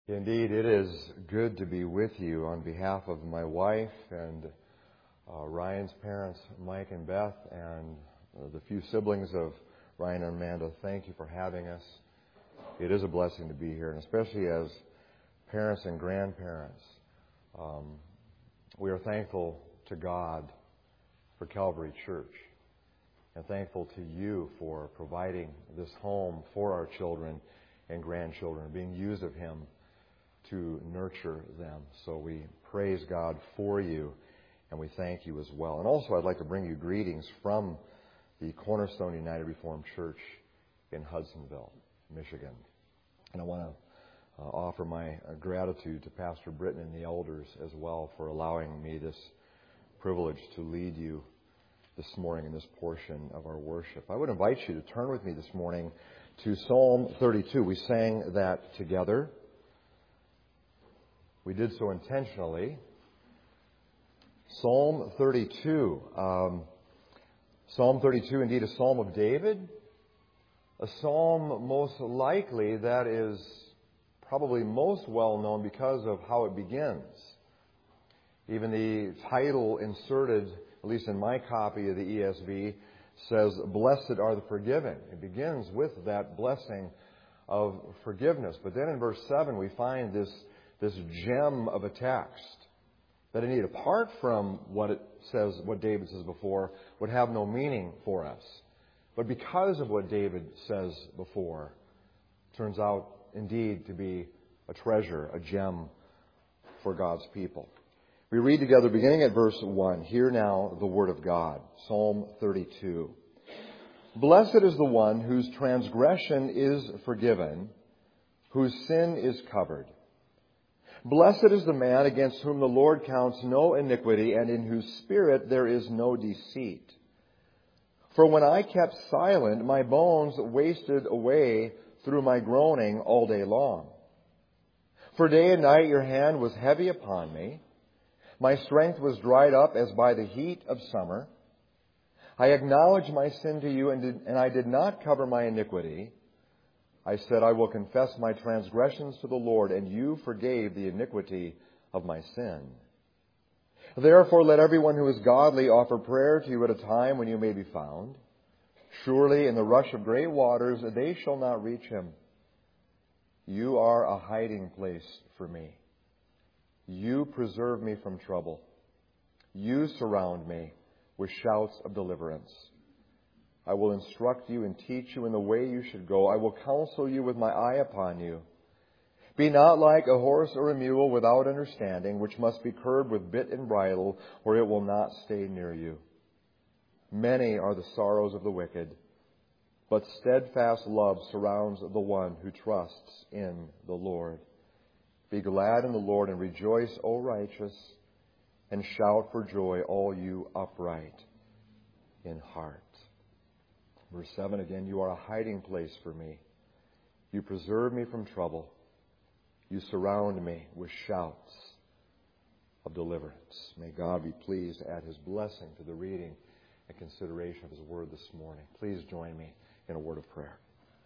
Indeed, it is good to be with you on behalf of my wife and Ryan's parents, Mike and Beth, and the few siblings of Ryan and Amanda. Thank you for having us. It is a blessing to be here, and especially as parents and grandparents. We are thankful to God for Calvary Church, and thankful to you for providing this home for our children and grandchildren, being used of Him to nurture them. So we praise God for you, and we thank you as well. And also I'd like to bring you greetings from the Cornerstone United Reformed Church in Hudsonville, Michigan. And I want to offer my gratitude to Pastor Britton and the elders as well for allowing me this privilege to lead you this morning in this portion of our worship. I would invite you to turn with me this morning to Psalm 32. We sang that together. We did so intentionally. Psalm 32. Psalm 32, indeed, a psalm of David. A psalm most likely that is probably most well known because of how it begins. Even the title inserted, at least in my copy of the ESV, says, "Blessed are the forgiven." It begins with that blessing of forgiveness. But then in verse 7 we find this gem of a text that, indeed, apart from what it says, what David says before, would have no meaning for us. But because of what David says before, turns out indeed to be a treasure, a gem for God's people. We read together beginning at verse 1. Hear now the word of God. Psalm 32. Blessed is the one whose transgression is forgiven, whose sin is covered. Blessed is the man against whom the Lord counts no iniquity, and in whose spirit there is no deceit. For when I kept silent, my bones wasted away through my groaning all day long. For day and night your hand was heavy upon me. My strength was dried up as by the heat of summer. I acknowledged my sin to you, and I did not cover my iniquity. I said, I will confess my transgressions to the Lord, and you forgave the iniquity of my sin. Therefore, let everyone who is godly offer prayer to you at a time when you may be found. Surely in the rush of great waters they shall not reach him. You are a hiding place for me. You preserve me from trouble. You surround me with shouts of deliverance. I will instruct you and teach you in the way you should go. I will counsel you with my eye upon you. Be not like a horse or a mule without understanding, which must be curbed with bit and bridle, or it will not stay near you. Many are the sorrows of the wicked, but steadfast love surrounds the one who trusts in the Lord. Be glad in the Lord and rejoice, O righteous, and shout for joy, all you upright in heart. Verse 7 again, you are a hiding place for me. You preserve me from trouble. You surround me with shouts of deliverance. May God be pleased to add His blessing to the reading and consideration of His word this morning. Please join me in a word of prayer.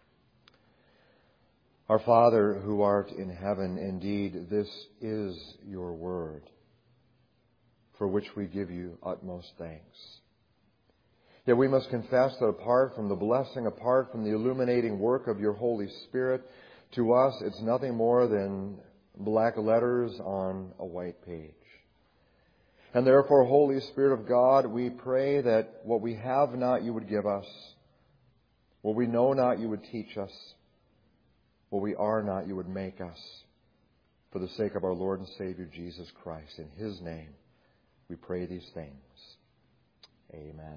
Our Father who art in heaven, indeed, this is your word, for which we give you utmost thanks. Yet we must confess that apart from the blessing, apart from the illuminating work of your Holy Spirit, to us it's nothing more than black letters on a white page. And therefore, Holy Spirit of God, we pray that what we have not you would give us, what we know not you would teach us, what we are not you would make us, for the sake of our Lord and Savior Jesus Christ. In His name we pray these things. Amen.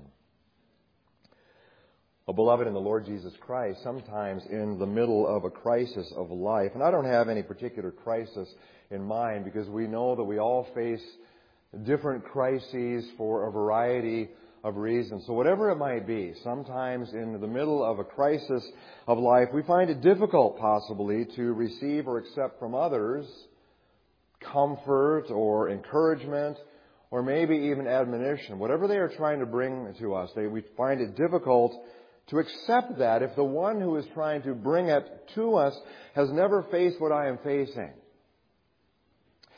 Well, beloved in the Lord Jesus Christ, sometimes in the middle of a crisis of life, and I don't have any particular crisis in mind because we know that we all face different crises for a variety of reasons. So whatever it might be, sometimes in the middle of a crisis of life, we find it difficult possibly to receive or accept from others comfort or encouragement or maybe even admonition. Whatever they are trying to bring to us, we find it difficult to accept that if the one who is trying to bring it to us has never faced what I am facing.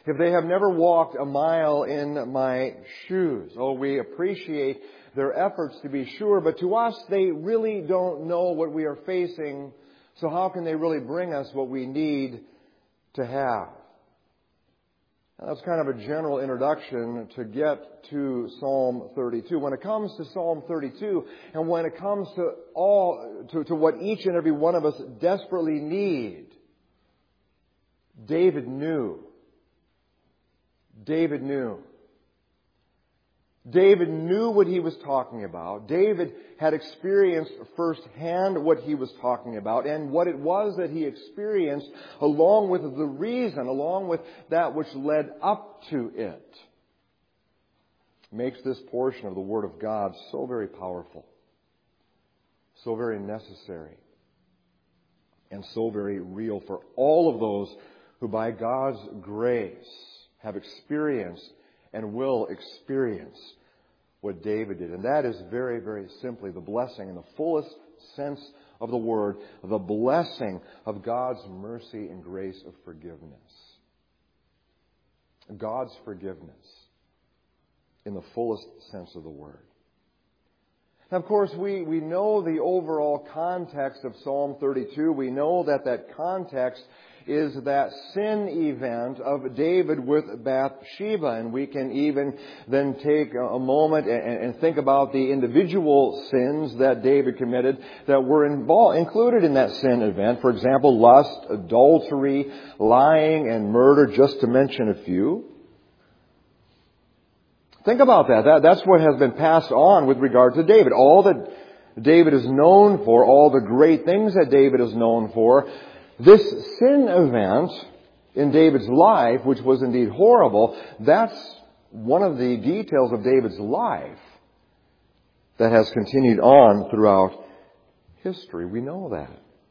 if they have never walked a mile in my shoes. Oh, we appreciate their efforts, to be sure, but to us, they really don't know what we are facing, so how can they really bring us what we need to have? Now, that's kind of a general introduction to get to Psalm 32. When it comes to Psalm 32, and when it comes to what each and every one of us desperately need, David knew. David knew. David knew what he was talking about. David had experienced firsthand what he was talking about and what it was that he experienced along with the reason, along with that which led up to it. Makes this portion of the Word of God so very powerful, so very necessary, and so very real for all of those who by God's grace have experienced and will experience what David did. And that is very, very simply the blessing in the fullest sense of the word, the blessing of God's mercy and grace of forgiveness. God's forgiveness in the fullest sense of the word. Now, of course, we know the overall context of Psalm 32. We know that context is that sin event of David with Bathsheba. And we can even then take a moment and think about the individual sins that David committed that were included in that sin event. For example, lust, adultery, lying, and murder, just to mention a few. Think about that. That's what has been passed on with regard to David. All that David is known for, all the great things that David is known for, this sin event in David's life, which was indeed horrible, that's one of the details of David's life that has continued on throughout history. We know that.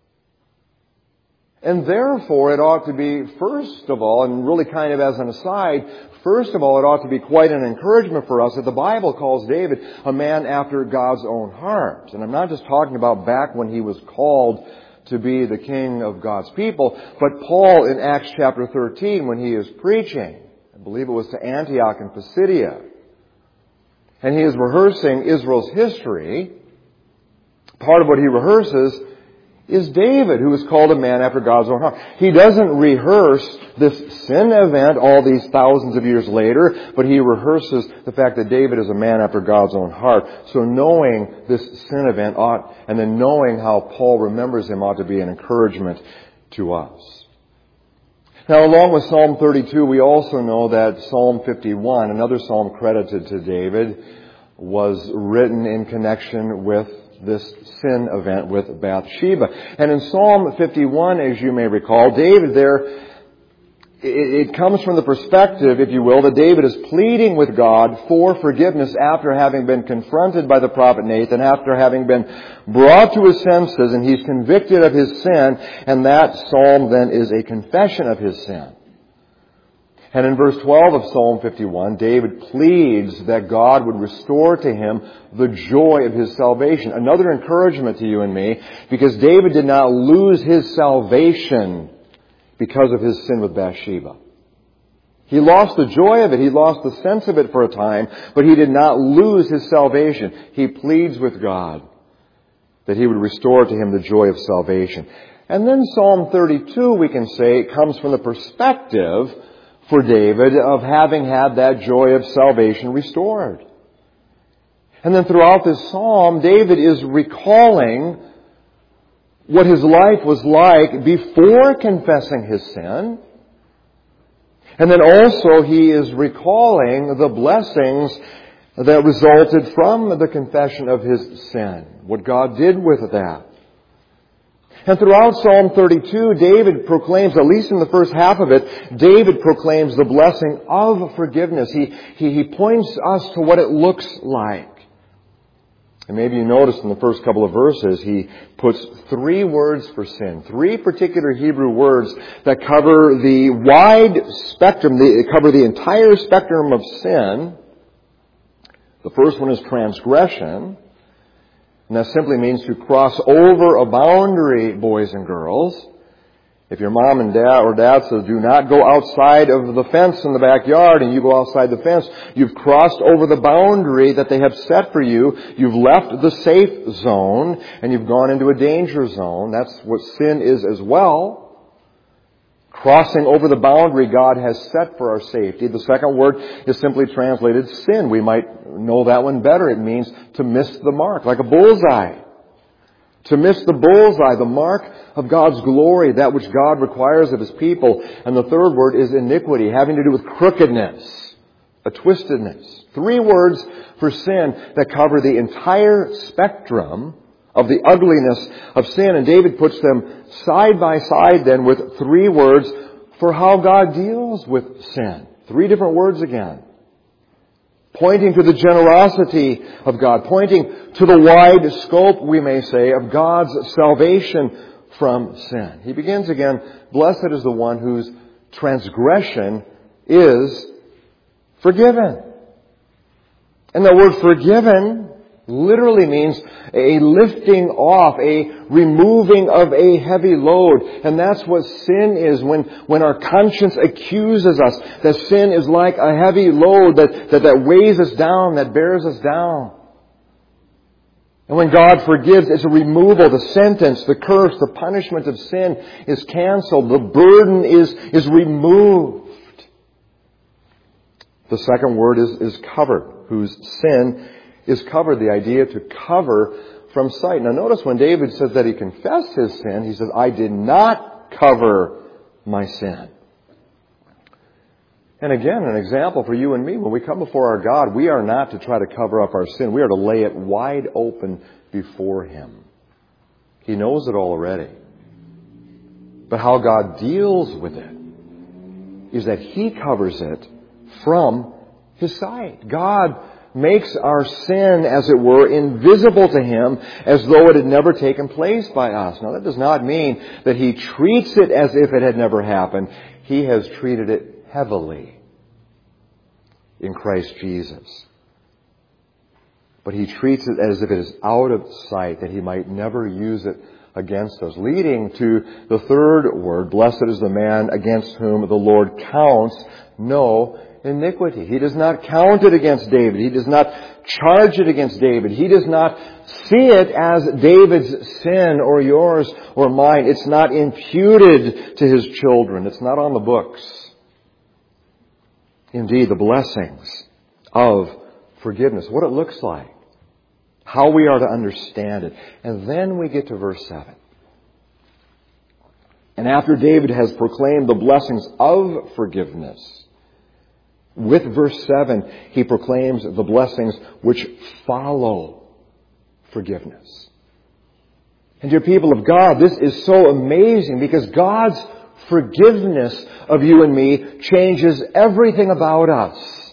And therefore, it ought to be, first of all, and really kind of as an aside, first of all, it ought to be quite an encouragement for us that the Bible calls David a man after God's own heart. And I'm not just talking about back when he was called to be the king of God's people, but Paul in Acts chapter 13 when he is preaching, I believe it was to Antioch and Pisidia, and he is rehearsing Israel's history, part of what he rehearses is David, who is called a man after God's own heart. He doesn't rehearse this sin event all these thousands of years later, but he rehearses the fact that David is a man after God's own heart. So knowing this sin event and then knowing how Paul remembers him ought to be an encouragement to us. Now, along with Psalm 32, we also know that Psalm 51, another psalm credited to David, was written in connection with this sin event with Bathsheba. And in Psalm 51, as you may recall, David there, it comes from the perspective, if you will, that David is pleading with God for forgiveness after having been confronted by the prophet Nathan, after having been brought to his senses, and he's convicted of his sin, and that psalm then is a confession of his sin. And in verse 12 of Psalm 51, David pleads that God would restore to him the joy of his salvation. Another encouragement to you and me, because David did not lose his salvation because of his sin with Bathsheba. He lost the joy of it. He lost the sense of it for a time, but he did not lose his salvation. He pleads with God that he would restore to him the joy of salvation. And then Psalm 32, we can say, comes from the perspective for David of having had that joy of salvation restored. And then throughout this psalm, David is recalling what his life was like before confessing his sin. And then also he is recalling the blessings that resulted from the confession of his sin. What God did with that. And throughout Psalm 32, David proclaims, at least in the first half of it, David proclaims the blessing of forgiveness. He points us to what it looks like. And maybe you noticed in the first couple of verses, he puts 3 words for sin. 3 particular Hebrew words that cover the wide spectrum, cover the entire spectrum of sin. The first one is transgression. And that simply means to cross over a boundary, boys and girls. If your mom and dad says, do not go outside of the fence in the backyard, and you go outside the fence, you've crossed over the boundary that they have set for you. You've left the safe zone, and you've gone into a danger zone. That's what sin is as well. Crossing over the boundary God has set for our safety. The second word is simply translated sin. We might know that one better. It means to miss the mark, like a bullseye. To miss the bullseye, the mark of God's glory, that which God requires of His people. And the third word is iniquity, having to do with crookedness, a twistedness. 3 words for sin that cover the entire spectrum of the ugliness of sin. And David puts them side by side then with 3 words for how God deals with sin. 3 different words again. Pointing to the generosity of God, pointing to the wide scope, we may say, of God's salvation from sin. He begins again, blessed is the one whose transgression is forgiven. And the word forgiven literally means a lifting off, a removing of a heavy load. And that's what sin is when our conscience accuses us that sin is like a heavy load that weighs us down, that bears us down. And when God forgives, it's a removal. The sentence, the curse, the punishment of sin is canceled. The burden is removed. The second word is covered, whose sin is covered, the idea to cover from sight. Now notice when David says that he confessed his sin, he says, I did not cover my sin. And again, an example for you and me, when we come before our God, we are not to try to cover up our sin. We are to lay it wide open before Him. He knows it already. But how God deals with it is that He covers it from His sight. God makes our sin, as it were, invisible to Him as though it had never taken place by us. Now, that does not mean that He treats it as if it had never happened. He has treated it heavily in Christ Jesus. But He treats it as if it is out of sight, that He might never use it against us. Leading to the third word, blessed is the man against whom the Lord counts no iniquity. He does not count it against David. He does not charge it against David. He does not see it as David's sin or yours or mine. It's not imputed to his children. It's not on the books. Indeed, the blessings of forgiveness, what it looks like, how we are to understand it. And then we get to verse 7. And after David has proclaimed the blessings of forgiveness, with verse 7, he proclaims the blessings which follow forgiveness. And dear people of God, this is so amazing because God's forgiveness of you and me changes everything about us.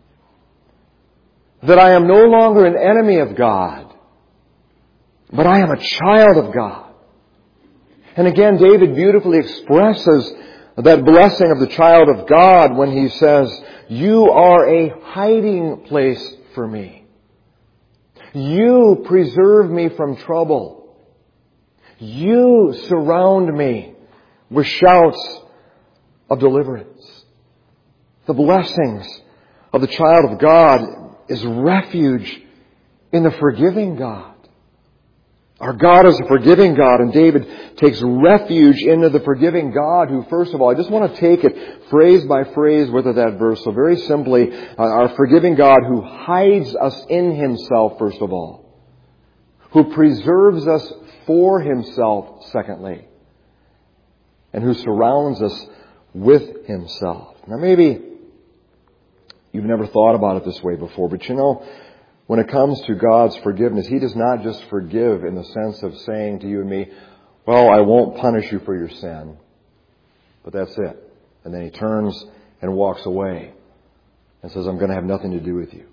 That I am no longer an enemy of God, but I am a child of God. And again, David beautifully expresses that blessing of the child of God when he says, you are a hiding place for me. You preserve me from trouble. You surround me with shouts of deliverance. The blessings of the child of God is refuge in the forgiving God. Our God is a forgiving God, and David takes refuge into the forgiving God who, first of all, I just want to take it phrase by phrase with that verse. So very simply, our forgiving God who hides us in Himself, first of all. Who preserves us for Himself, secondly. And who surrounds us with Himself. Now maybe you've never thought about it this way before, but you know, when it comes to God's forgiveness, He does not just forgive in the sense of saying to you and me, well, I won't punish you for your sin. But that's it. And then He turns and walks away and says, I'm going to have nothing to do with you.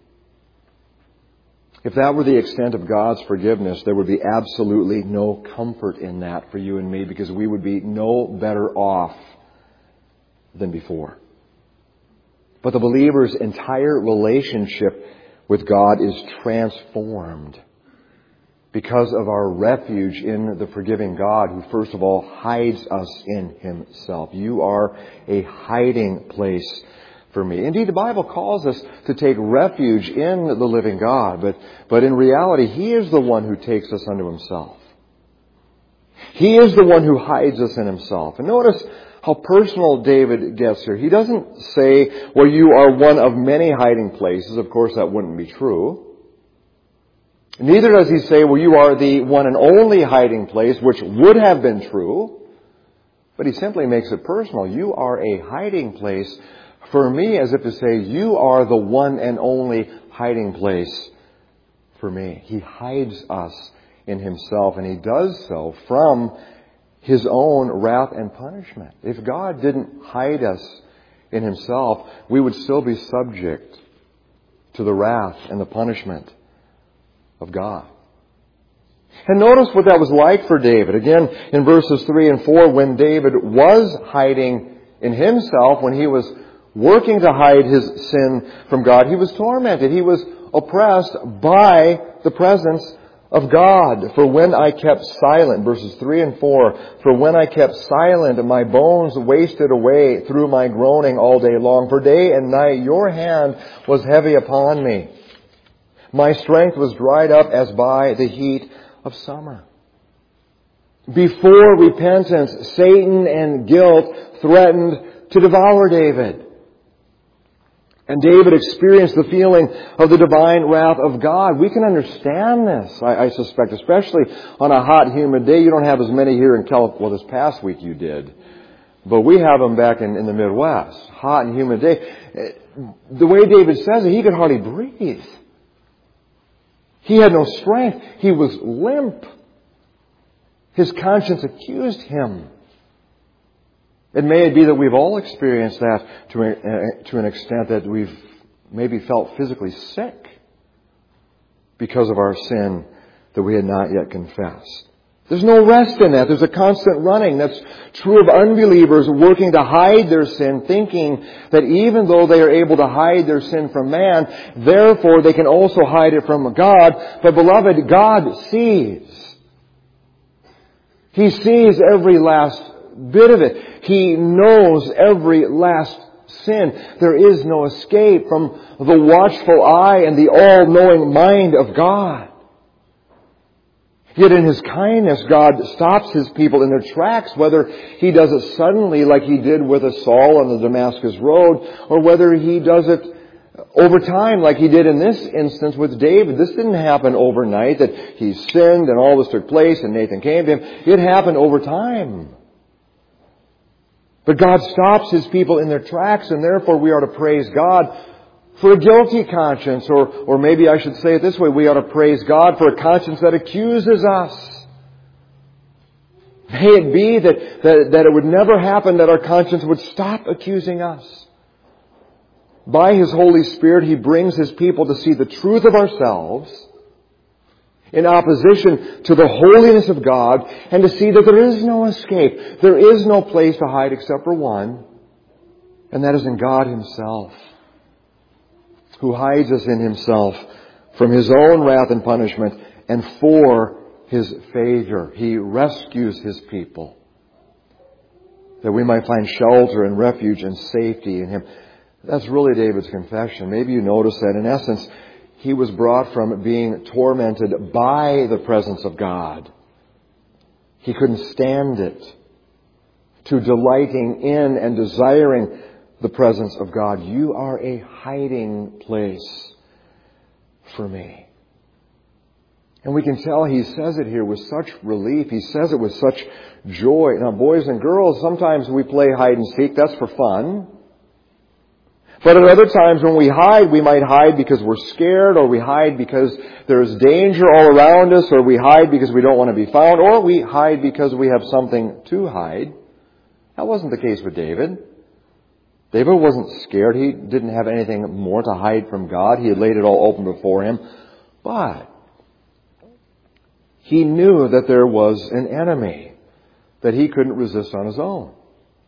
If that were the extent of God's forgiveness, there would be absolutely no comfort in that for you and me because we would be no better off than before. But the believer's entire relationship with God is transformed because of our refuge in the forgiving God who first of all hides us in Himself. You are a hiding place for me. Indeed, the Bible calls us to take refuge in the living God, but in reality, He is the one who takes us unto Himself. He is the one who hides us in Himself. And notice how personal David gets here. He doesn't say, well, you are one of many hiding places. Of course, that wouldn't be true. Neither does he say, well, you are the one and only hiding place, which would have been true. But he simply makes it personal. You are a hiding place for me, as if to say, you are the one and only hiding place for me. He hides us in Himself, and He does so from His own wrath and punishment. If God didn't hide us in Himself, we would still be subject to the wrath and the punishment of God. And notice what that was like for David. Again, in verses 3 and 4, when David was hiding in himself, when he was working to hide his sin from God, he was tormented. He was oppressed by the presence of God. For when I kept silent, verses 3 and 4, for when I kept silent, my bones wasted away through my groaning all day long. For day and night your hand was heavy upon me. My strength was dried up as by the heat of summer. Before repentance, Satan and guilt threatened to devour David. And David experienced the feeling of the divine wrath of God. We can understand this, I suspect, especially on a hot, humid day. You don't have as many here in California. Well, this past week you did. But we have them back in the Midwest. Hot and humid day. The way David says it, he could hardly breathe. He had no strength. He was limp. His conscience accused him. It may be that we've all experienced that to an extent that we've maybe felt physically sick because of our sin that we had not yet confessed. There's no rest in that. There's a constant running. That's true of unbelievers working to hide their sin, thinking that even though they are able to hide their sin from man, therefore they can also hide it from God. But beloved, God sees. He sees every last bit of it. He knows every last sin. There is no escape from the watchful eye and the all-knowing mind of God. Yet in His kindness, God stops His people in their tracks, whether He does it suddenly like He did with Saul on the Damascus road, or whether He does it over time like He did in this instance with David. This didn't happen overnight, that he sinned and all this took place and Nathan came to him. It happened over time. But God stops His people in their tracks, and therefore we are to praise God for a guilty conscience, or maybe I should say it this way, we ought to praise God for a conscience that accuses us. May it be that it would never happen that our conscience would stop accusing us. By His Holy Spirit, He brings His people to see the truth of ourselves in opposition to the holiness of God, and to see that there is no escape. There is no place to hide except for one, and that is in God Himself, who hides us in Himself from His own wrath and punishment and for His favor. He rescues His people that we might find shelter and refuge and safety in Him. That's really David's confession. Maybe you notice that in essence, he was brought from being tormented by the presence of God. He couldn't stand it, to delighting in and desiring the presence of God. You are a hiding place for me. And we can tell he says it here with such relief. He says it with such joy. Now, boys and girls, sometimes we play hide and seek. That's for fun. But at other times when we hide, we might hide because we're scared, or we hide because there's danger all around us, or we hide because we don't want to be found, or we hide because we have something to hide. That wasn't the case with David. David wasn't scared. He didn't have anything more to hide from God. He had laid it all open before him. But he knew that there was an enemy that he couldn't resist on his own.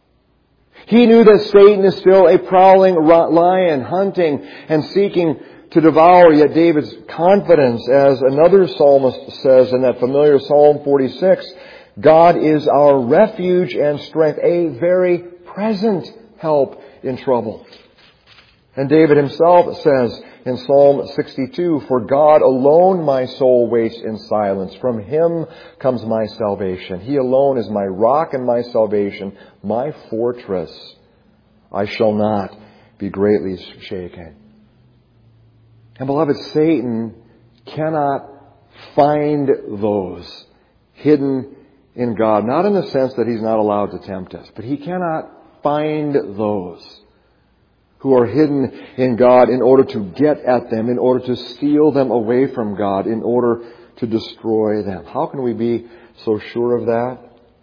He knew that Satan is still a prowling lion, hunting and seeking to devour. Yet David's confidence, as another psalmist says in that familiar Psalm 46, God is our refuge and strength, a very present help in trouble. And David himself says in Psalm 62, "For God alone my soul waits in silence. From Him comes my salvation. He alone is my rock and my salvation, my fortress. I shall not be greatly shaken." And beloved, Satan cannot find those hidden in God. Not in the sense that he's not allowed to tempt us, but he cannot find those who are hidden in God in order to get at them, in order to steal them away from God, in order to destroy them. How can we be so sure of that?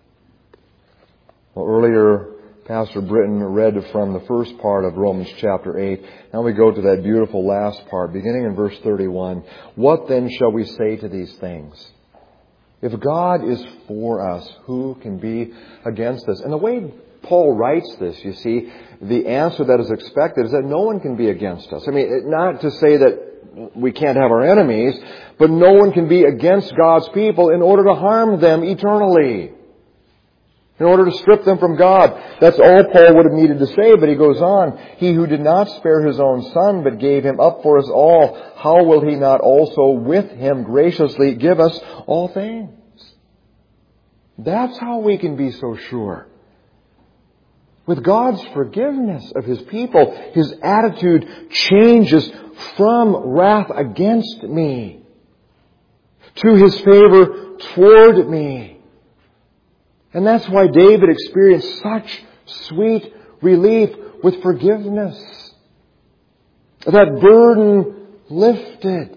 Well, earlier, Pastor Britton read from the first part of Romans chapter 8. Now we go to that beautiful last part, beginning in verse 31. "What then shall we say to these things? If God is for us, who can be against us?" And the way Paul writes this, you see, the answer that is expected is that no one can be against us. I mean, not to say that we can't have our enemies, but no one can be against God's people in order to harm them eternally, in order to strip them from God. That's all Paul would have needed to say, but he goes on, "He who did not spare His own Son, but gave Him up for us all, how will He not also with Him graciously give us all things?" That's how we can be so sure. With God's forgiveness of His people, His attitude changes from wrath against me to His favor toward me. And that's why David experienced such sweet relief with forgiveness. That burden lifted.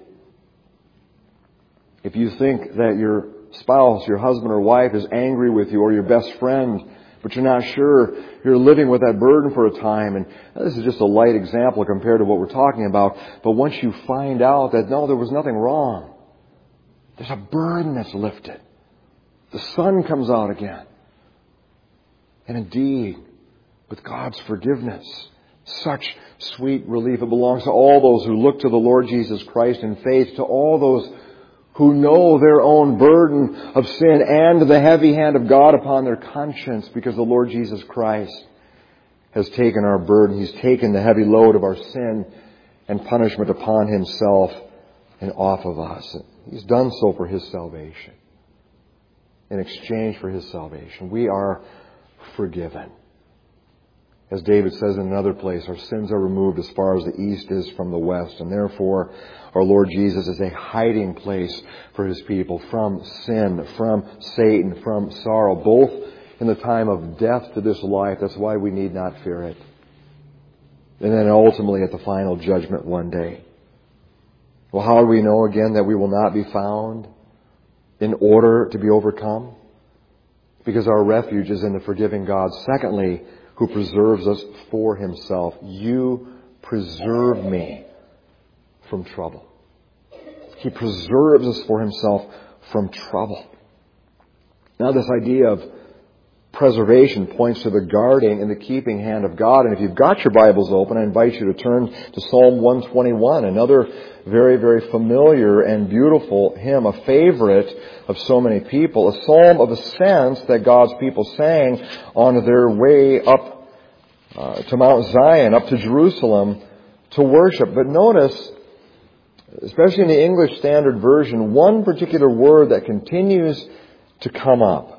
If you think that your spouse, your husband or wife is angry with you, or your best friend, but you're not sure, you're living with that burden for a time. And this is just a light example compared to what we're talking about. But once you find out that, no, there was nothing wrong, there's a burden that's lifted. The sun comes out again. And indeed, with God's forgiveness, such sweet relief. It belongs to all those who look to the Lord Jesus Christ in faith, to all those who know their own burden of sin and the heavy hand of God upon their conscience, because the Lord Jesus Christ has taken our burden. He's taken the heavy load of our sin and punishment upon Himself and off of us. He's done so for His salvation. In exchange for His salvation, we are forgiven. As David says in another place, our sins are removed as far as the east is from the west. And therefore, our Lord Jesus is a hiding place for His people from sin, from Satan, from sorrow, both in the time of death to this life. That's why we need not fear it. And then ultimately at the final judgment one day. Well, how do we know again that we will not be found in order to be overcome? Because our refuge is in the forgiving God. Secondly, who preserves us for Himself. You preserve me from trouble. He preserves us for Himself from trouble. Now this idea of preservation points to the guarding and the keeping hand of God. And if you've got your Bibles open, I invite you to turn to Psalm 121, another very, very familiar and beautiful hymn, a favorite of so many people, a psalm of ascents that God's people sang on their way up to Mount Zion, up to Jerusalem to worship. But notice, especially in the English Standard Version, one particular word that continues to come up.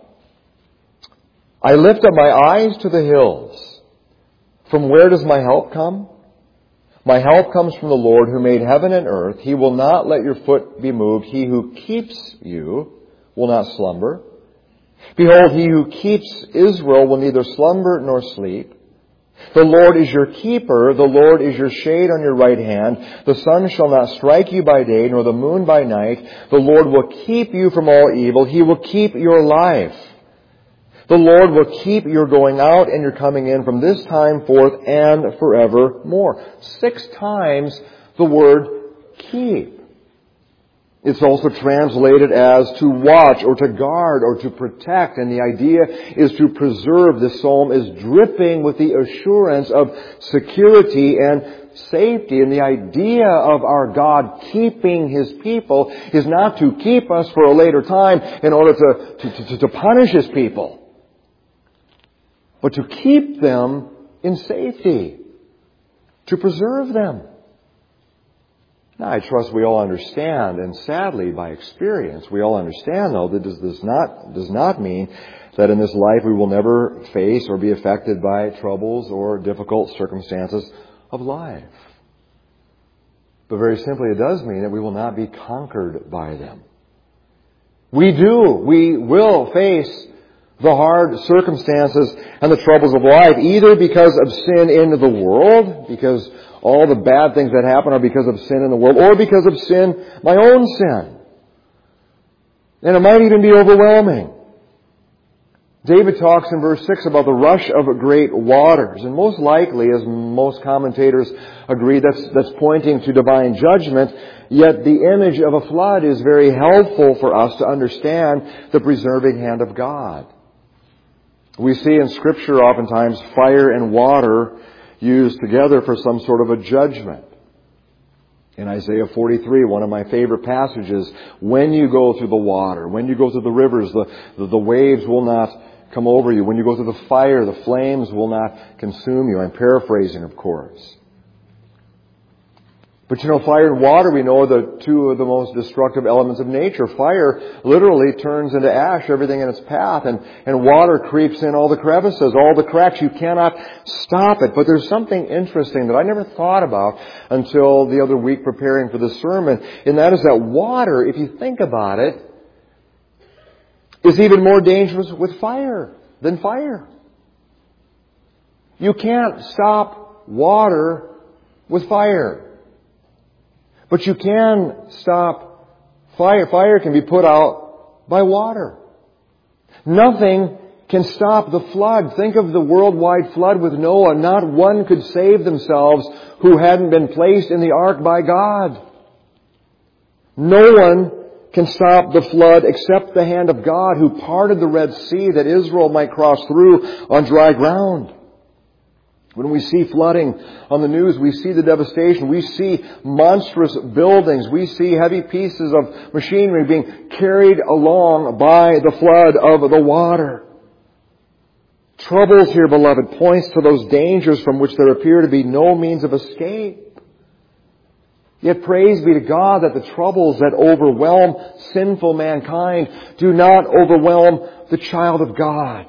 I lift up my eyes to the hills. From where does my help come? My help comes from the Lord who made heaven and earth. He will not let your foot be moved. He who keeps you will not slumber. Behold, He who keeps Israel will neither slumber nor sleep. The Lord is your keeper. The Lord is your shade on your right hand. The sun shall not strike you by day, nor the moon by night. The Lord will keep you from all evil. He will keep your life. The Lord will keep your going out and your coming in from this time forth and forevermore. 6 times the word keep. It's also translated as to watch or to guard or to protect. And the idea is to preserve. This psalm is dripping with the assurance of security and safety. And the idea of our God keeping His people is not to keep us for a later time in order to punish His people, but to keep them in safety, to preserve them. Now, I trust we all understand, and sadly, by experience, we all understand, though, that this does not mean that in this life we will never face or be affected by troubles or difficult circumstances of life. But very simply, it does mean that we will not be conquered by them. We will face the hard circumstances and the troubles of life, either because of sin in the world, because all the bad things that happen are because of sin in the world, or because of sin, my own sin. And it might even be overwhelming. David talks in verse 6 about the rush of great waters. And most likely, as most commentators agree, that's pointing to divine judgment. Yet the image of a flood is very helpful for us to understand the preserving hand of God. We see in Scripture oftentimes fire and water used together for some sort of a judgment. In Isaiah 43, one of my favorite passages, when you go through the water, when you go through the rivers, the waves will not come over you. When you go through the fire, the flames will not consume you. I'm paraphrasing, of course. But fire and water, we know, are the two of the most destructive elements of nature. Fire literally turns into ash everything in its path, and water creeps in all the crevices, all the cracks. You cannot stop it. But there's something interesting that I never thought about until the other week preparing for this sermon, and that is that water, if you think about it, is even more dangerous with fire than fire. You can't stop water with fire. But you can stop fire. Fire can be put out by water. Nothing can stop the flood. Think of the worldwide flood with Noah. Not one could save themselves who hadn't been placed in the ark by God. No one can stop the flood except the hand of God, who parted the Red Sea that Israel might cross through on dry ground. When we see flooding on the news, we see the devastation. We see monstrous buildings. We see heavy pieces of machinery being carried along by the flood of the water. Troubles here, beloved, points to those dangers from which there appear to be no means of escape. Yet praise be to God that the troubles that overwhelm sinful mankind do not overwhelm the child of God.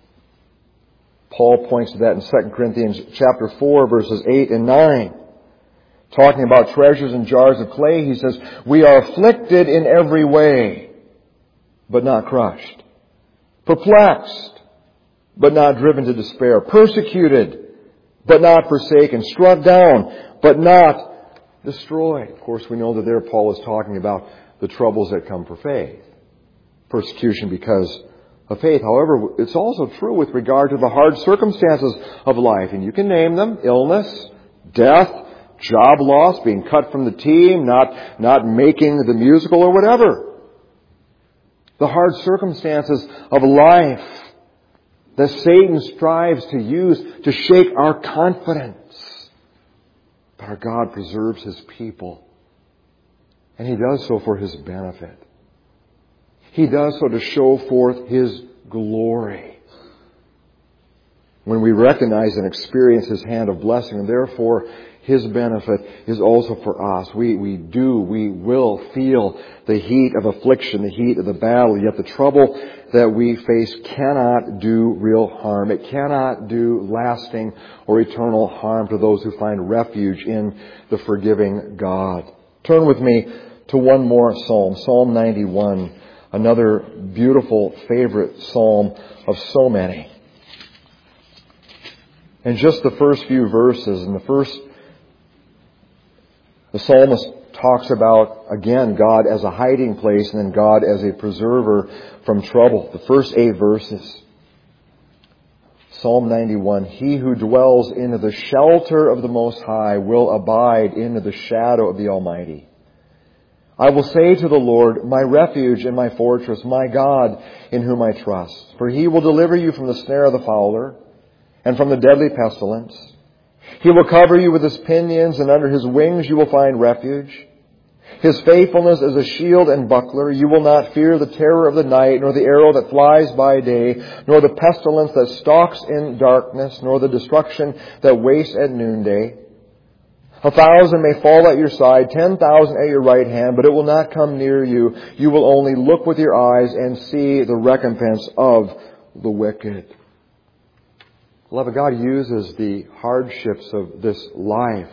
Paul points to that in 2 Corinthians chapter 4, verses 8 and 9. Talking about treasures in jars of clay, he says, "We are afflicted in every way, but not crushed. Perplexed, but not driven to despair. Persecuted, but not forsaken. Struck down, but not destroyed." Of course, we know that there Paul is talking about the troubles that come for faith. Persecution because of faith. However, it's also true with regard to the hard circumstances of life. And you can name them: illness, death, job loss, being cut from the team, not making the musical, or whatever. The hard circumstances of life that Satan strives to use to shake our confidence. But our God preserves His people. And He does so for His benefit. He does so to show forth His glory. When we recognize and experience His hand of blessing, and therefore His benefit is also for us. We will feel the heat of affliction, the heat of the battle, yet the trouble that we face cannot do real harm. It cannot do lasting or eternal harm to those who find refuge in the forgiving God. Turn with me to one more psalm, Psalm 91. Another beautiful favorite psalm of so many. And just the first few verses, the psalmist talks about, again, God as a hiding place and then God as a preserver from trouble. The first 8 verses. Psalm 91, "He who dwells in the shelter of the Most High will abide in the shadow of the Almighty. I will say to the Lord, my refuge and my fortress, my God in whom I trust. For He will deliver you from the snare of the fowler and from the deadly pestilence. He will cover you with His pinions, and under His wings you will find refuge. His faithfulness is a shield and buckler. You will not fear the terror of the night, nor the arrow that flies by day, nor the pestilence that stalks in darkness, nor the destruction that wastes at noonday. 1,000 may fall at your side, 10,000 at your right hand, but it will not come near you. You will only look with your eyes and see the recompense of the wicked. Beloved, God uses the hardships of this life.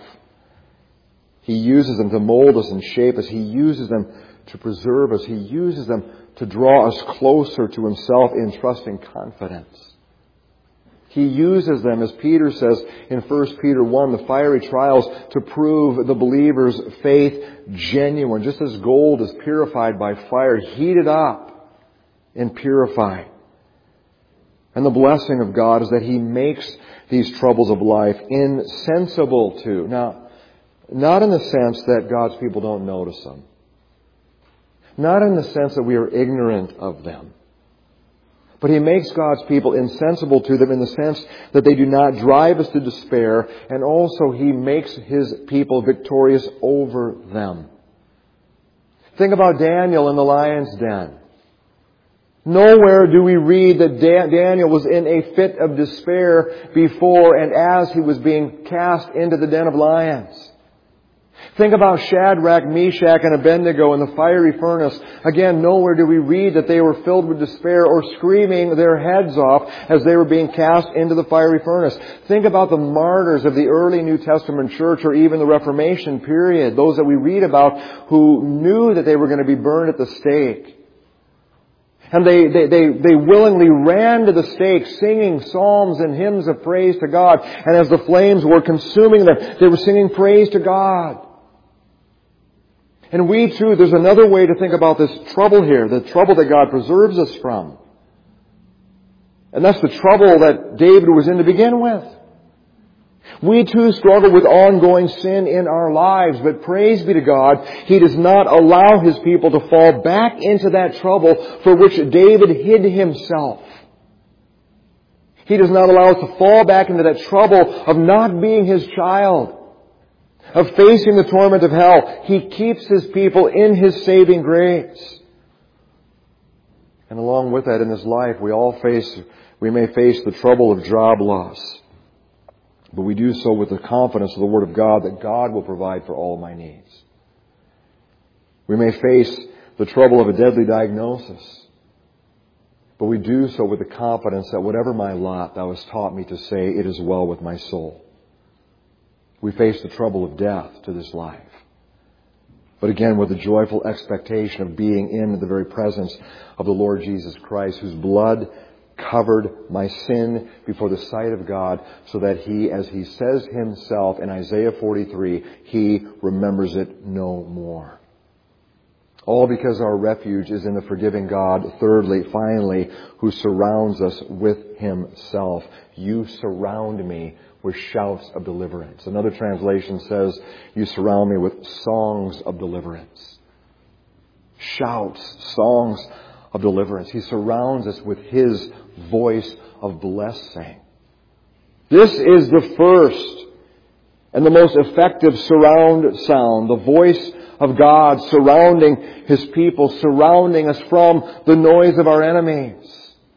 He uses them to mold us and shape us. He uses them to preserve us. He uses them to draw us closer to Himself in trusting confidence. He uses them, as Peter says in 1 Peter 1, the fiery trials to prove the believer's faith genuine. Just as gold is purified by fire, heated up and purified. And the blessing of God is that He makes these troubles of life insensible to. Now, not in the sense that God's people don't notice them. Not in the sense that we are ignorant of them. But He makes God's people insensible to them in the sense that they do not drive us to despair, and also He makes His people victorious over them. Think about Daniel in the lion's den. Nowhere do we read that Daniel was in a fit of despair before and as he was being cast into the den of lions. Think about Shadrach, Meshach, and Abednego in the fiery furnace. Again, nowhere do we read that they were filled with despair or screaming their heads off as they were being cast into the fiery furnace. Think about the martyrs of the early New Testament church or even the Reformation period, those that we read about who knew that they were going to be burned at the stake. And they willingly ran to the stake singing psalms and hymns of praise to God. And as the flames were consuming them, they were singing praise to God. And we too, there's another way to think about this trouble here, the trouble that God preserves us from. And that's the trouble that David was in to begin with. We too struggle with ongoing sin in our lives, but praise be to God, He does not allow His people to fall back into that trouble for which David hid himself. He does not allow us to fall back into that trouble of not being His child, of facing the torment of hell. He keeps His people in His saving grace. And along with that, in this life, we may face the trouble of job loss. But we do so with the confidence of the Word of God that God will provide for all my needs. We may face the trouble of a deadly diagnosis. But we do so with the confidence that whatever my lot, Thou hast taught me to say, it is well with my soul. We face the trouble of death to this life. But again, with the joyful expectation of being in the very presence of the Lord Jesus Christ, whose blood covered my sin before the sight of God, so that He, as He says Himself in Isaiah 43, He remembers it no more. All because our refuge is in the forgiving God. Thirdly, finally, who surrounds us with Himself. You surround me with shouts of deliverance. Another translation says, you surround me with songs of deliverance. Shouts, songs of deliverance. He surrounds us with His voice of blessing. This is the first and the most effective surround sound. The voice of God surrounding His people, surrounding us from the noise of our enemies.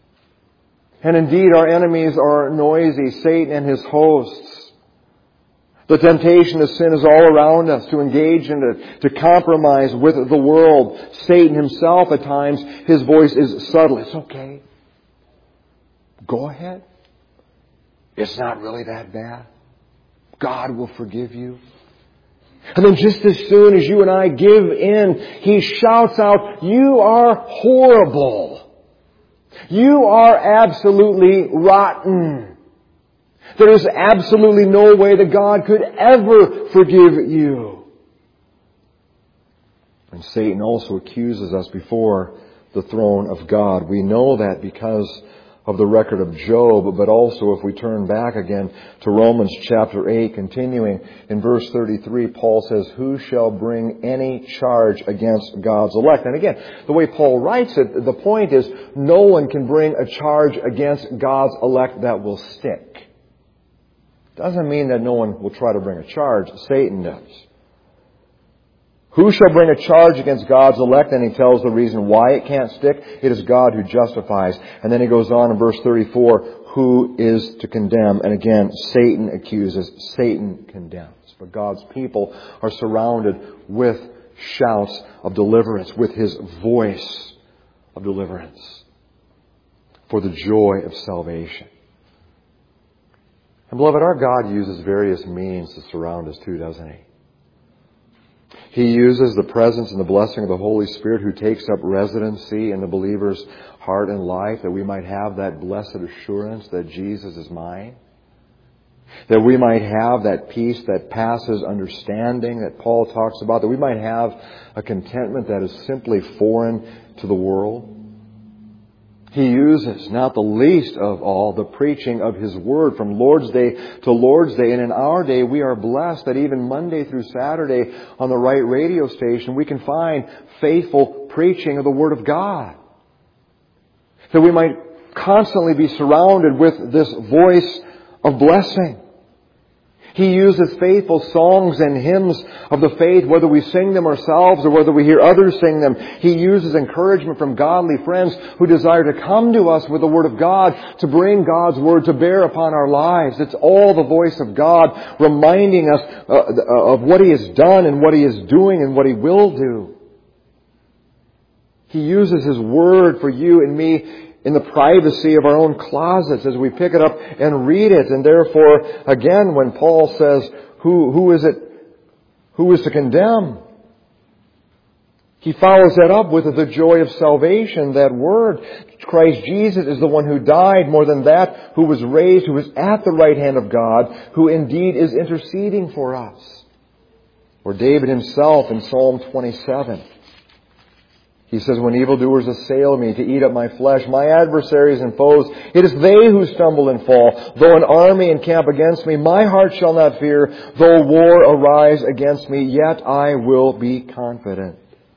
And indeed, our enemies are noisy, Satan and his hosts. The temptation to sin is all around us, to engage in it, to compromise with the world. Satan himself, at times, his voice is subtle. It's okay. Go ahead. It's not really that bad. God will forgive you. And then just as soon as you and I give in, he shouts out, you are horrible. You are absolutely rotten. There is absolutely no way that God could ever forgive you. And Satan also accuses us before the throne of God. We know that because of the record of Job, but also if we turn back again to Romans chapter 8, continuing in verse 33, Paul says, who shall bring any charge against God's elect? And again, the way Paul writes it, the point is, no one can bring a charge against God's elect that will stick. doesn't mean that no one will try to bring a charge. Satan does. Who shall bring a charge against God's elect? And he tells the reason why it can't stick. It is God who justifies. And then he goes on in verse 34, who is to condemn? And again, Satan accuses, Satan condemns. But God's people are surrounded with shouts of deliverance, with His voice of deliverance for the joy of salvation. And beloved, our God uses various means to surround us too, doesn't He? He uses the presence and the blessing of the Holy Spirit who takes up residency in the believer's heart and life, that we might have that blessed assurance that Jesus is mine. That we might have that peace that passes understanding that Paul talks about. That we might have a contentment that is simply foreign to the world. He uses, not the least of all, the preaching of His Word from Lord's Day to Lord's Day. And in our day, we are blessed that even Monday through Saturday on the right radio station, we can find faithful preaching of the Word of God. That we might constantly be surrounded with this voice of blessing. He uses faithful songs and hymns of the faith, whether we sing them ourselves or whether we hear others sing them. He uses encouragement from godly friends who desire to come to us with the Word of God, to bring God's Word to bear upon our lives. It's all the voice of God reminding us of what He has done and what He is doing and what He will do. He uses His Word for you and me in the privacy of our own closets as we pick it up and read it. And therefore, again, when Paul says, who is to condemn? He follows that up with the joy of salvation, that word. Christ Jesus is the one who died, more than that, who was raised, who is at the right hand of God, who indeed is interceding for us. Or David himself in Psalm 27. He says, when evildoers assail me to eat up my flesh, my adversaries and foes, it is they who stumble and fall. Though an army encamp against me, my heart shall not fear. Though war arise against me, yet I will be confident.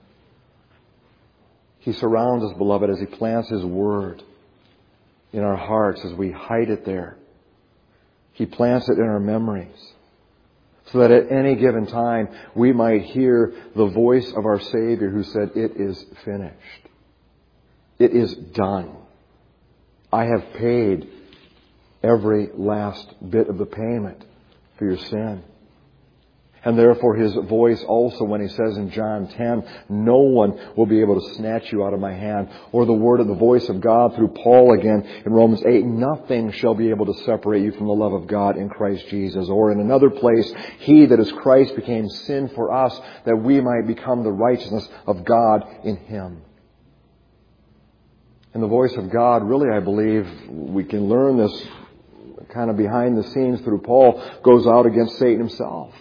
He surrounds us, beloved, as He plants His Word in our hearts as we hide it there. He plants it in our memories, so that at any given time we might hear the voice of our Savior who said, it is finished. It is done. I have paid every last bit of the payment for your sin. And therefore His voice also, when He says in John 10, no one will be able to snatch you out of my hand. Or the word of the voice of God through Paul again in Romans 8, nothing shall be able to separate you from the love of God in Christ Jesus. Or in another place, He that is Christ became sin for us, that we might become the righteousness of God in Him. And the voice of God, really, I believe, we can learn this kind of behind the scenes through Paul, goes out against Satan himself.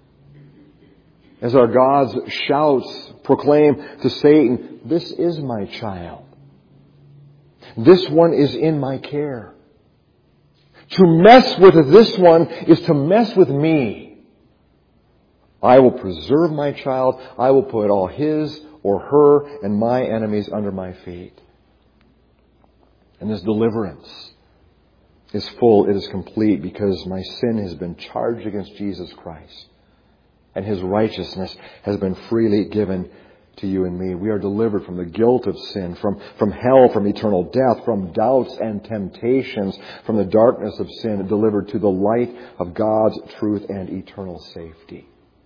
As our God's shouts proclaim to Satan, this is my child. This one is in my care. To mess with this one is to mess with me. I will preserve my child. I will put all his or her and my enemies under my feet. And this deliverance is full, it is complete, because my sin has been charged against Jesus Christ. And His righteousness has been freely given to you and me. We are delivered from the guilt of sin, from hell, from eternal death, from doubts and temptations, from the darkness of sin, delivered to the light of God's truth and eternal safety.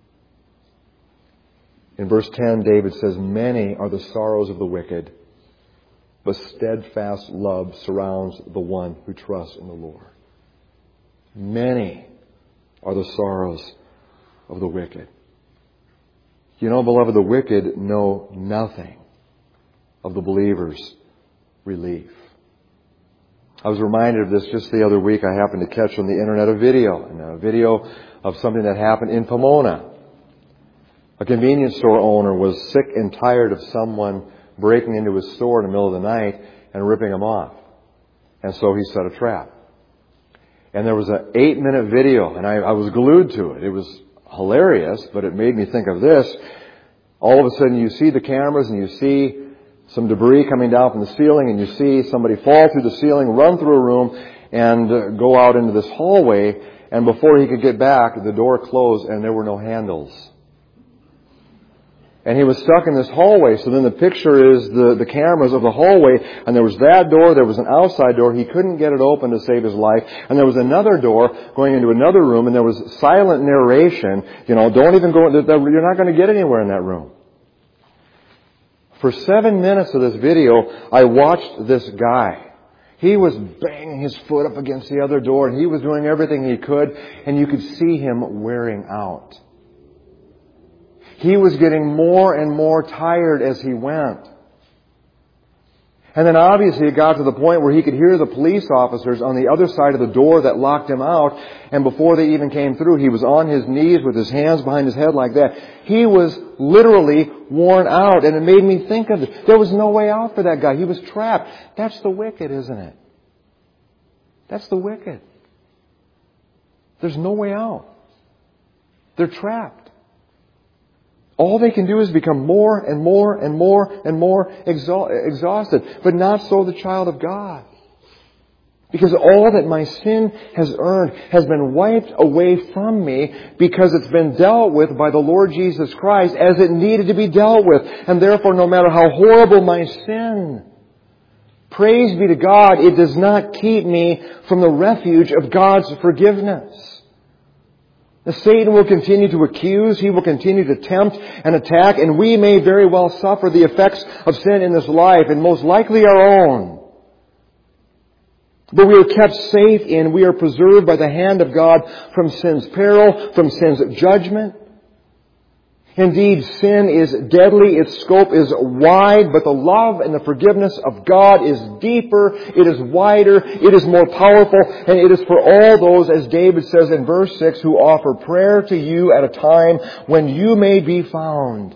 In verse 10, David says, many are the sorrows of the wicked, but steadfast love surrounds the one who trusts in the Lord. Many are the sorrows of the wicked. You know, beloved, the wicked know nothing of the believer's relief. I was reminded of this just the other week. I happened to catch on the internet a video of something that happened in Pomona. A convenience store owner was sick and tired of someone breaking into his store in the middle of the night and ripping him off. And so he set a trap. And there was an 8-minute video, and I was glued to it. It was hilarious, but it made me think of this. All of a sudden you see the cameras and you see some debris coming down from the ceiling, and you see somebody fall through the ceiling, run through a room, and go out into this hallway. And before he could get back, the door closed and there were no handles. And he was stuck in this hallway. So then the picture is the cameras of the hallway. And there was that door. There was an outside door. He couldn't get it open to save his life. And there was another door going into another room. And there was silent narration. Don't even go. You're not going to get anywhere in that room. For 7 minutes of this video, I watched this guy. He was banging his foot up against the other door. And he was doing everything he could. And you could see him wearing out. He was getting more and more tired as he went. And then obviously it got to the point where he could hear the police officers on the other side of the door that locked him out. And before they even came through, he was on his knees with his hands behind his head like that. He was literally worn out. And it made me think of it. There was no way out for that guy. He was trapped. That's the wicked, isn't it? That's the wicked. There's no way out. They're trapped. All they can do is become more and more and more and more exhausted. But not so the child of God. Because all that my sin has earned has been wiped away from me because it's been dealt with by the Lord Jesus Christ as it needed to be dealt with. And therefore, no matter how horrible my sin, praise be to God, it does not keep me from the refuge of God's forgiveness. Satan will continue to accuse, he will continue to tempt and attack, and we may very well suffer the effects of sin in this life, and most likely our own. But we are kept safe in, we are preserved by the hand of God from sin's peril, from sin's judgment. Indeed, sin is deadly, its scope is wide, but the love and the forgiveness of God is deeper, it is wider, it is more powerful, and it is for all those, as David says in verse 6, who offer prayer to you at a time when you may be found.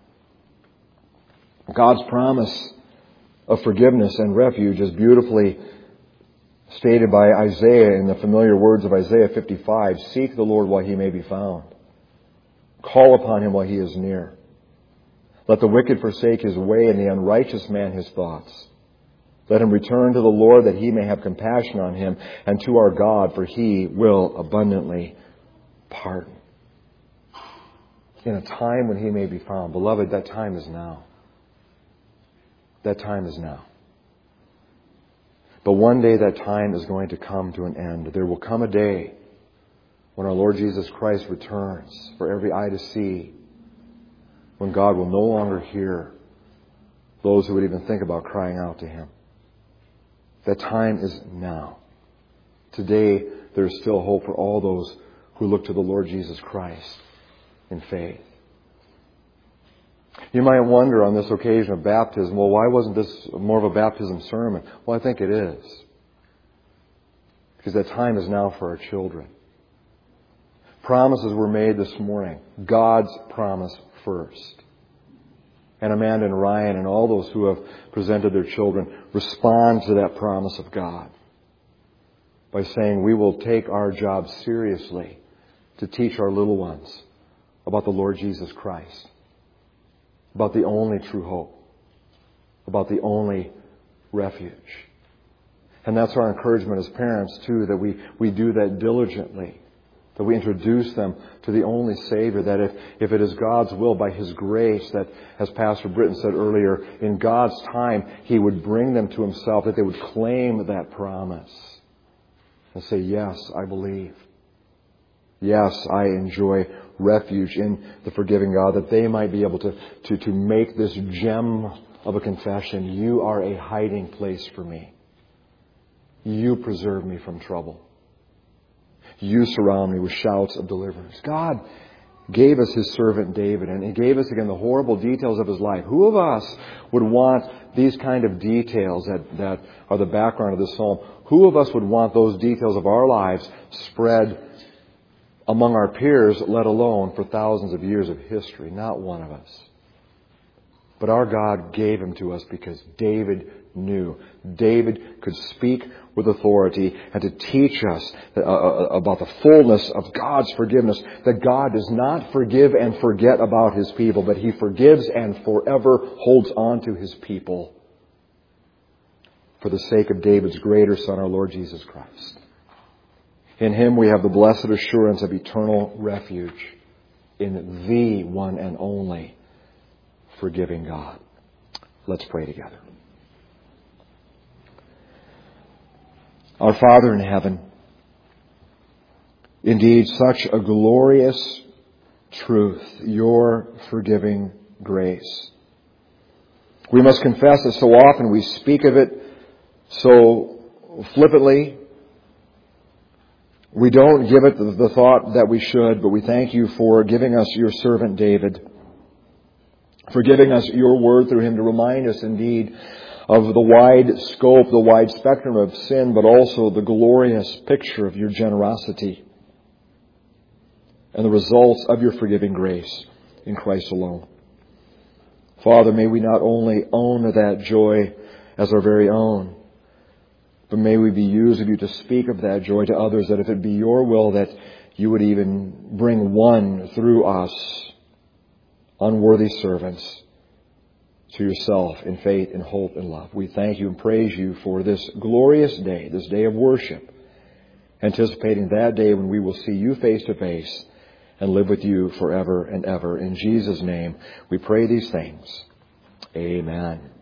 God's promise of forgiveness and refuge is beautifully stated by Isaiah in the familiar words of Isaiah 55, "Seek the Lord while He may be found. Call upon Him while He is near. Let the wicked forsake his way and the unrighteous man his thoughts. Let him return to the Lord that He may have compassion on him, and to our God, for He will abundantly pardon." In a time when He may be found. Beloved, that time is now. That time is now. But one day that time is going to come to an end. There will come a day when our Lord Jesus Christ returns for every eye to see, when God will no longer hear those who would even think about crying out to Him. That time is now. Today, there is still hope for all those who look to the Lord Jesus Christ in faith. You might wonder on this occasion of baptism, well, why wasn't this more of a baptism sermon? Well, I think it is. Because that time is now for our children. Promises were made this morning. God's promise first. And Amanda and Ryan and all those who have presented their children respond to that promise of God by saying we will take our job seriously to teach our little ones about the Lord Jesus Christ, about the only true hope, about the only refuge. And that's our encouragement as parents too, that we do that diligently. That we introduce them to the only Savior, that if it is God's will, by His grace, that, as Pastor Britton said earlier, in God's time, He would bring them to Himself, that they would claim that promise and say, yes, I believe. Yes, I enjoy refuge in the forgiving God, that they might be able to make this gem of a confession. You are a hiding place for me. You preserve me from trouble. You surround me with shouts of deliverance. God gave us His servant David, and He gave us again the horrible details of his life. Who of us would want these kind of details that are the background of this psalm? Who of us would want those details of our lives spread among our peers, let alone for thousands of years of history? Not one of us. But our God gave Him to us because David knew. David could speak with authority and to teach us about the fullness of God's forgiveness, that God does not forgive and forget about His people, but He forgives and forever holds on to His people for the sake of David's greater Son, our Lord Jesus Christ. In Him we have the blessed assurance of eternal refuge in the one and only forgiving God. Let's pray together. Our Father in heaven, indeed such a glorious truth, your forgiving grace. We must confess that so often we speak of it so flippantly. We don't give it the thought that we should, but we thank you for giving us your servant David, for giving us your word through him to remind us indeed of the wide scope, the wide spectrum of sin, but also the glorious picture of your generosity and the results of your forgiving grace in Christ alone. Father, may we not only own that joy as our very own, but may we be used of you to speak of that joy to others, that if it be your will that you would even bring one through us, unworthy servants, to yourself in faith and hope and love. We thank you and praise you for this glorious day, this day of worship, anticipating that day when we will see you face to face and live with you forever and ever. In Jesus' name we pray these things. Amen.